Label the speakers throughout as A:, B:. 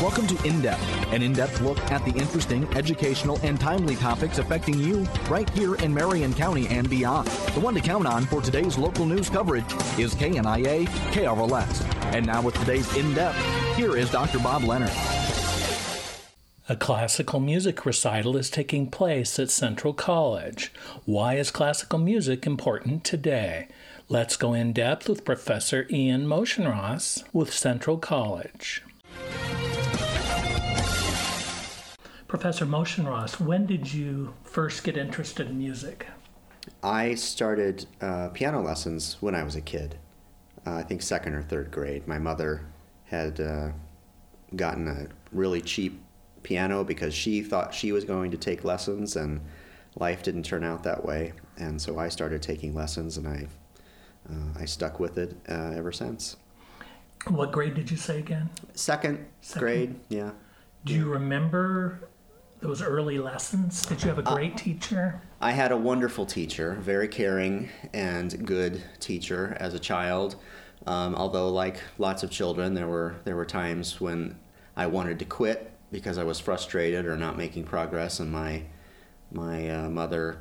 A: Welcome to In Depth, an in-depth look at the interesting, educational, and timely topics affecting you right here in Marion County and beyond. The one to count on for today's local news coverage is KNIA KRLS. And now with today's In Depth, here is Dr. Bob Leonard.
B: A classical music recital is taking place at Central College. Why is classical music important today? Let's go in depth with Professor Ian Motionross with Central College. Professor Motionross, when did you first get interested in music?
C: I started piano lessons when I was a kid, I think second or third grade. My mother had gotten a really cheap piano because she thought she was going to take lessons, and life didn't turn out that way. And so I started taking lessons, and I stuck with it ever since.
B: What grade did you say again?
C: Second grade, yeah.
B: Do you remember those early lessons? Did you have a great teacher?
C: I had a wonderful teacher, very caring and good teacher as a child. Although, like lots of children, there were times when I wanted to quit because I was frustrated or not making progress, and my mother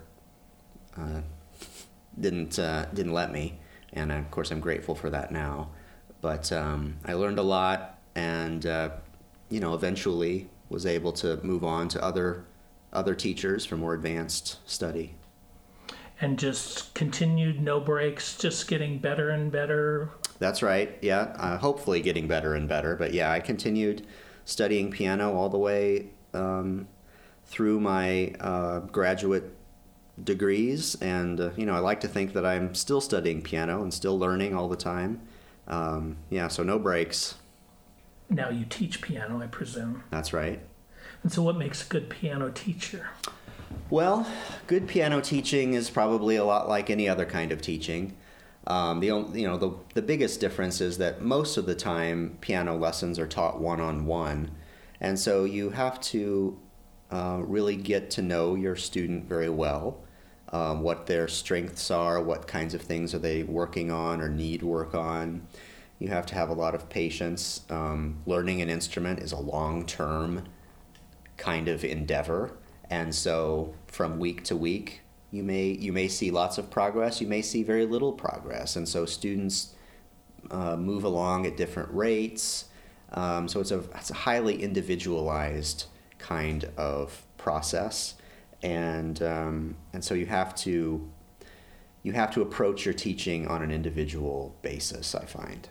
C: didn't let me. And of course, I'm grateful for that now. But I learned a lot, and eventually was able to move on to other teachers for more advanced study.
B: And just continued, no breaks, just getting better and better?
C: That's right, yeah. Hopefully getting better and better. But yeah, I continued studying piano all the way through my graduate degrees. And, I like to think that I'm still studying piano and still learning all the time. So no breaks.
B: Now you teach piano, I presume.
C: That's right.
B: And so what makes a good piano teacher?
C: Well, good piano teaching is probably a lot like any other kind of teaching. The biggest difference is that most of the time piano lessons are taught one-on-one. And so you have to really get to know your student very well, what their strengths are, what kinds of things are they working on or need work on. You have to have a lot of patience. Learning an instrument is a long-term kind of endeavor, and so from week to week, you may see lots of progress. You may see very little progress, and so students move along at different rates. So it's a highly individualized kind of process, and so you have to approach your teaching on an individual basis, I find.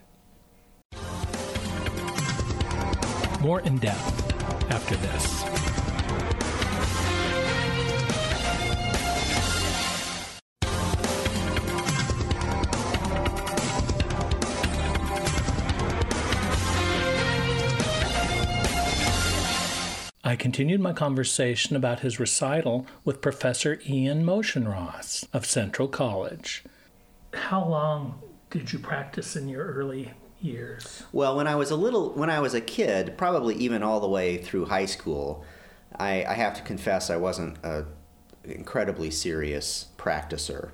B: More in depth after this. I continued my conversation about his recital with Professor Ian Motionross of Central College. How long did you practice in your early years?
C: Well, when I was a kid, probably even all the way through high school, I have to confess I wasn't an incredibly serious practicer.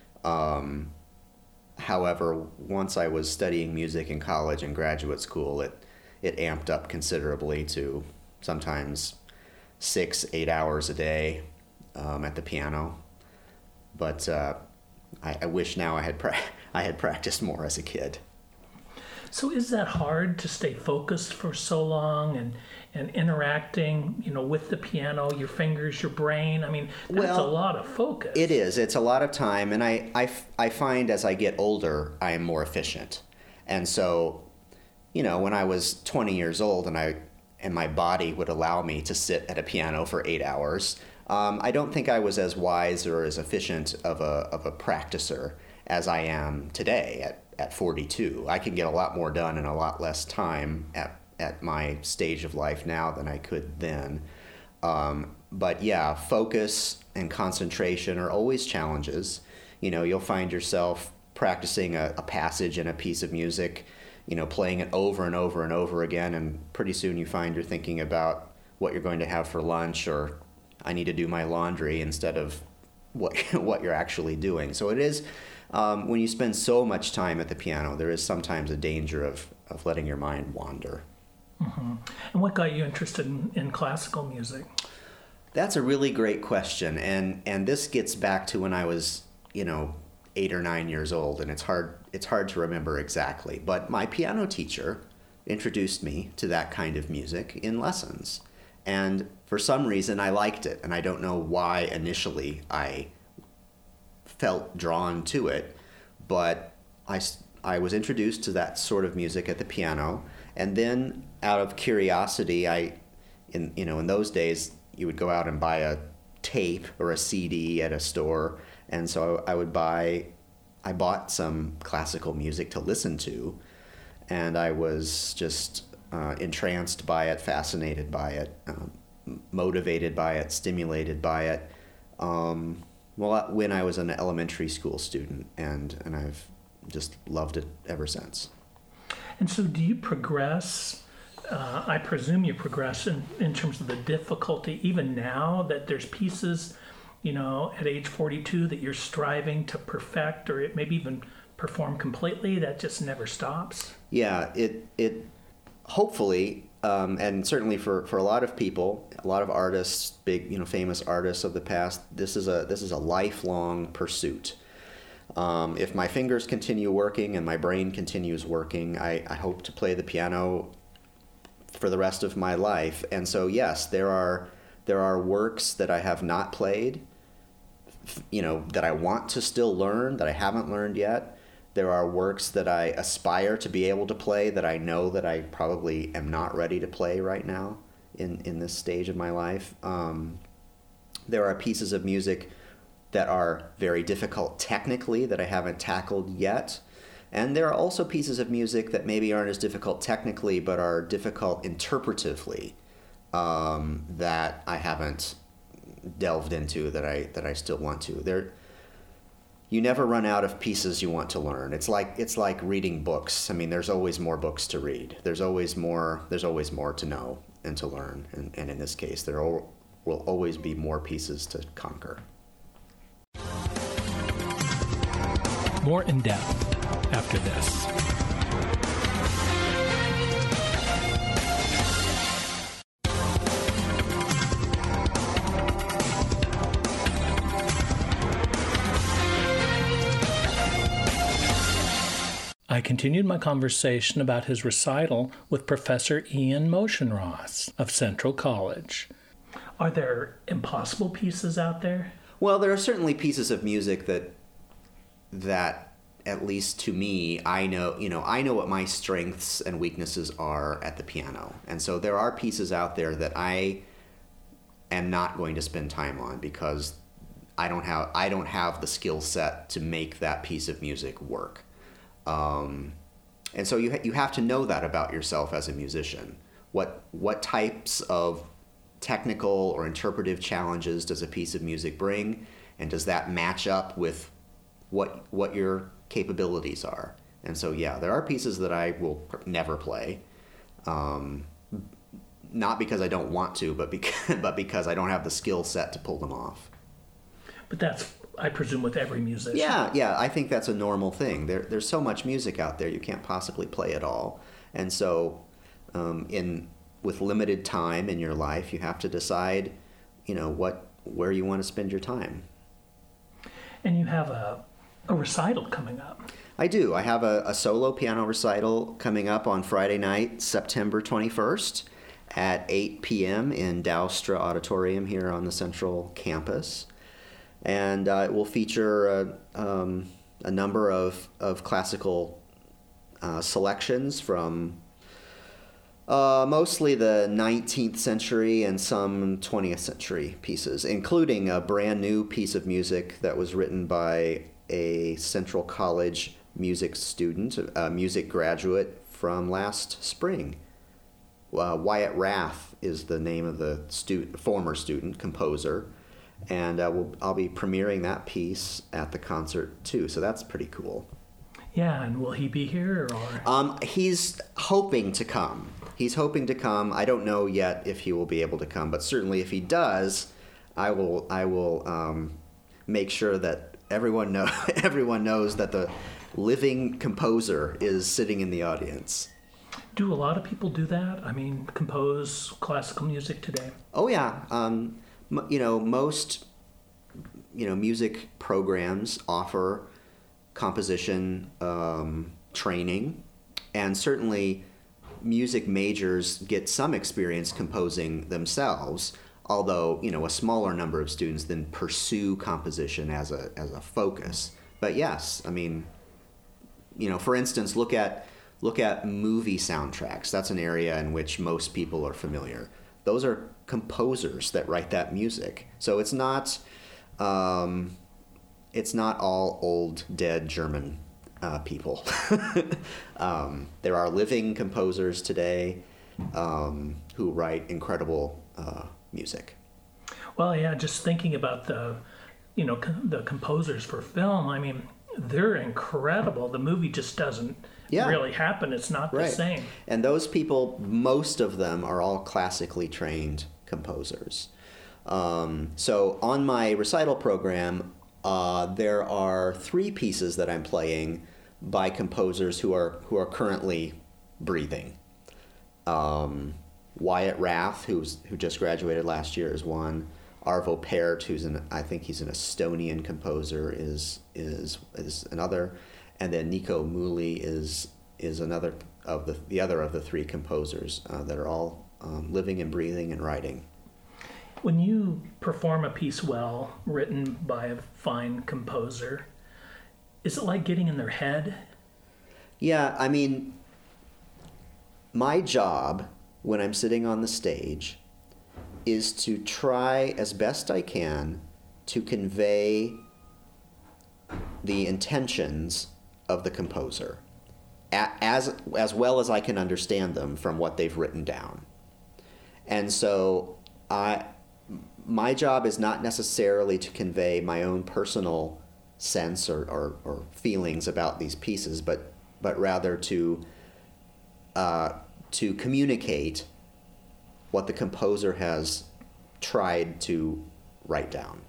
C: However, once I was studying music in college and graduate school, it amped up considerably to sometimes 6-8 hours a day at the piano. But I wish now I had practiced more as a kid.
B: So is that hard to stay focused for so long and interacting, with the piano, your fingers, your brain? I mean, that's a lot of focus.
C: It is. It's a lot of time, and I find as I get older, I am more efficient. And so, when I was 20 years old and my body would allow me to sit at a piano for 8 hours, I don't think I was as wise or as efficient of a practicer as I am today at 42. I can get a lot more done in a lot less time at my stage of life now than I could then. But yeah, focus and concentration are always challenges. You'll find yourself practicing a passage in a piece of music, playing it over and over and over again, and pretty soon you find you're thinking about what you're going to have for lunch, or I need to do my laundry, instead of what you're actually doing. So it is, when you spend so much time at the piano, there is sometimes a danger of letting your mind wander.
B: And what got you interested in classical music?
C: That's a really great question, and this gets back to when I was, 8 or 9 years old, and it's hard to remember exactly. But my piano teacher introduced me to that kind of music in lessons, and for some reason I liked it, and I don't know why initially I felt drawn to it, but I was introduced to that sort of music at the piano, and then out of curiosity, in those days you would go out and buy a tape or a CD at a store, and so I bought some classical music to listen to, and I was just entranced by it, fascinated by it, motivated by it, stimulated by it. When I was an elementary school student, and I've just loved it ever since.
B: And so do you progress, I presume you progress in terms of the difficulty, even now that there's pieces, at age 42 that you're striving to perfect, or maybe even perform completely, that just never stops? Yeah,
C: it hopefully, and certainly for a lot of people, a lot of artists, big, famous artists of the past, this is a lifelong pursuit. If my fingers continue working and my brain continues working, I hope to play the piano for the rest of my life. And so, yes, there are works that I have not played, that I want to still learn, that I haven't learned yet. There are works that I aspire to be able to play that I know that I probably am not ready to play right now in this stage of my life. There are pieces of music that are very difficult technically that I haven't tackled yet. And there are also pieces of music that maybe aren't as difficult technically but are difficult interpretively that I haven't delved into that I still want to. You never run out of pieces you want to learn. It's like reading books. I mean, there's always more books to read. There's always more to know and to learn. And in this case, there will always be more pieces to conquer.
B: More in depth after this. I continued my conversation about his recital with Professor Ian Motionross of Central College. Are there impossible pieces out there?
C: Well, there are certainly pieces of music that at least to me, I know what my strengths and weaknesses are at the piano. And so there are pieces out there that I am not going to spend time on because I don't have the skill set to make that piece of music work. And so you have to know that about yourself as a musician. What types of technical or interpretive challenges does a piece of music bring, and does that match up with what your capabilities are? And so, yeah, there are pieces that I will never play, not because I don't want to, but because I don't have the skill set to pull them off.
B: But that's, I presume, with every musician.
C: Yeah, I think that's a normal thing. There's so much music out there, you can't possibly play it all. And so, with limited time in your life, you have to decide, where you want to spend your time.
B: And you have a recital coming up.
C: I do. I have a solo piano recital coming up on Friday night, September 21st at 8 p.m. in Douwstra Auditorium here on the Central Campus. And it will feature a number of classical selections from mostly the 19th century and some 20th century pieces, including a brand new piece of music that was written by a Central College music student, a music graduate from last spring. Wyatt Rath is the name of the former student composer. And I'll be premiering that piece at the concert too, so that's pretty cool.
B: Yeah, and will he be here or?
C: He's hoping to come. I don't know yet if he will be able to come, but certainly if he does, I will make sure that everyone knows that the living composer is sitting in the audience.
B: Do a lot of people do that? I mean, compose classical music today?
C: Oh yeah, most music programs offer composition training, and certainly music majors get some experience composing themselves. Although a smaller number of students then pursue composition as a focus. But yes, I mean, for instance, look at movie soundtracks. That's an area in which most people are familiar. Those are composers that write that music. So it's not all old dead German people. There are living composers today who write incredible music.
B: Well, yeah, just thinking about the composers for film, I mean, they're incredible. The movie just doesn't really happen. It's not the same.
C: And those people, most of them are all classically trained composers. So on my recital program, there are 3 pieces that I'm playing by composers who are currently breathing. Wyatt Rath, who just graduated last year, is one. Arvo Pärt, I think he's an Estonian composer, is another, and then Nico Muhly is another of the other of the 3 composers that are all living and breathing and writing.
B: When you perform a piece well, written by a fine composer, is it like getting in their head?
C: Yeah, I mean, my job when I'm sitting on the stage is to try as best I can to convey the intentions of the composer as well as I can understand them from what they've written down. And so my job is not necessarily to convey my own personal sense or feelings about these pieces, but rather to communicate what the composer has tried to write down.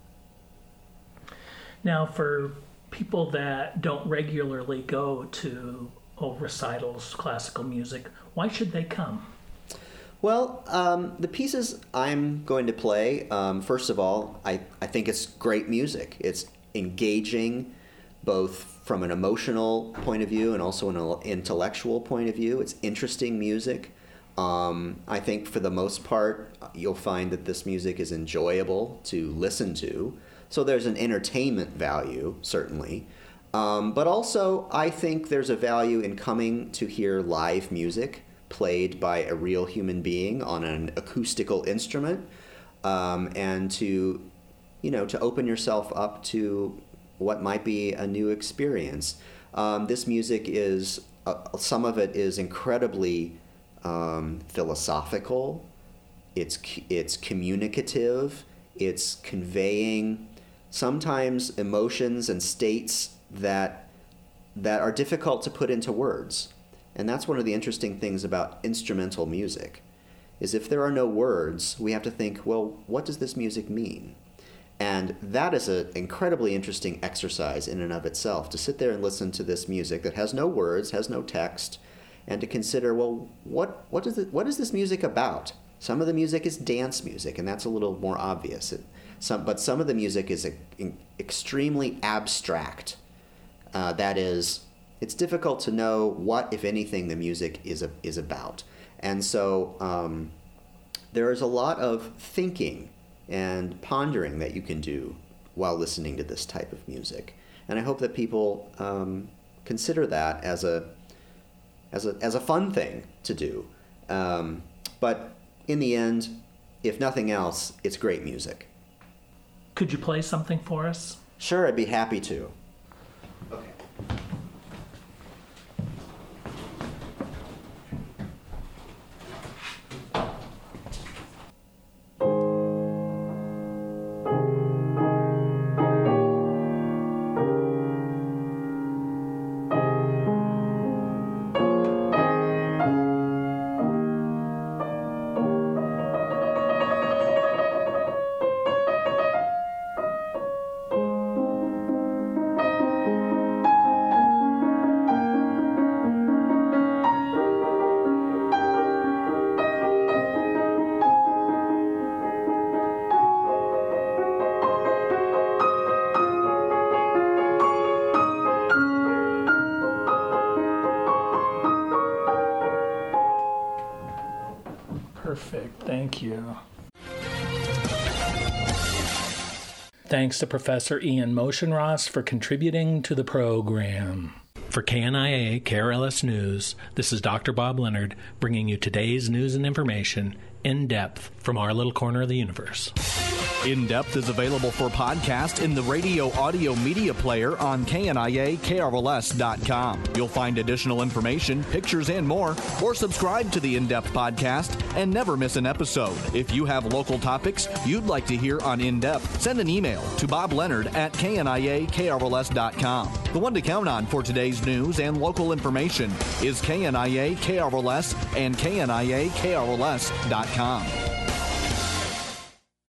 B: Now, for people that don't regularly go to recitals, classical music, why should they come?
C: Well, the pieces I'm going to play, first of all, I think it's great music. It's engaging both from an emotional point of view and also an intellectual point of view. It's interesting music. I think for the most part, you'll find that this music is enjoyable to listen to. So there's an entertainment value, certainly. But also, I think there's a value in coming to hear live music played by a real human being on an acoustical instrument, and to open yourself up to what might be a new experience. This music is, some of it is incredibly philosophical, it's communicative, it's conveying sometimes emotions and states that are difficult to put into words. And that's one of the interesting things about instrumental music, is if there are no words, we have to think, well, what does this music mean? And that is an incredibly interesting exercise in and of itself, to sit there and listen to this music that has no words, has no text, and to consider, well, what is this music about? Some of the music is dance music, and that's a little more obvious. But some of the music is extremely abstract. That is, it's difficult to know what, if anything, the music is about. And so there is a lot of thinking and pondering that you can do while listening to this type of music. And I hope that people consider that as a fun thing to do. But in the end, if nothing else, it's great music.
B: Could you play something for us?
C: Sure, I'd be happy to. Okay.
B: Perfect. Thank you. Thanks to Professor Ian Motionross for contributing to the program. For KNIA KRLS News, this is Dr. Bob Leonard bringing you today's news and information in depth from our little corner of the universe.
A: In Depth is available for podcast in the radio audio media player on KNIA-KRLS.com. You'll find additional information, pictures, and more, or subscribe to the In Depth podcast and never miss an episode. If you have local topics you'd like to hear on In Depth, send an email to bobleonard@KNIA-KRLS.com. The one to count on for today's news and local information is KNIA-KRLS and KNIA-KRLS.com.